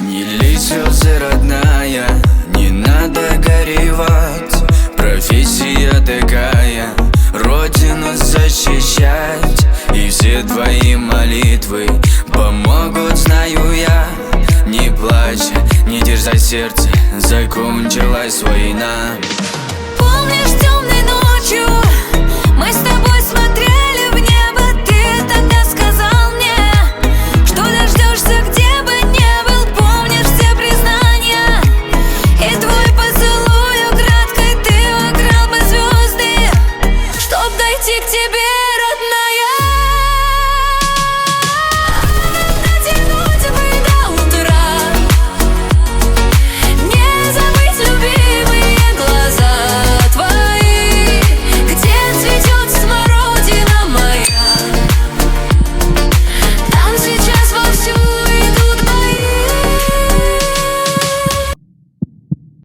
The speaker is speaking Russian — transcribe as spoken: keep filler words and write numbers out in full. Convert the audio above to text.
Не лей слезы, родная, не надо горевать. Профессия такая, родину защищать. И все твои молитвы помогут, знаю я. Не плачь, не дерзай сердце, закончилась война. Помнишь, темной ночью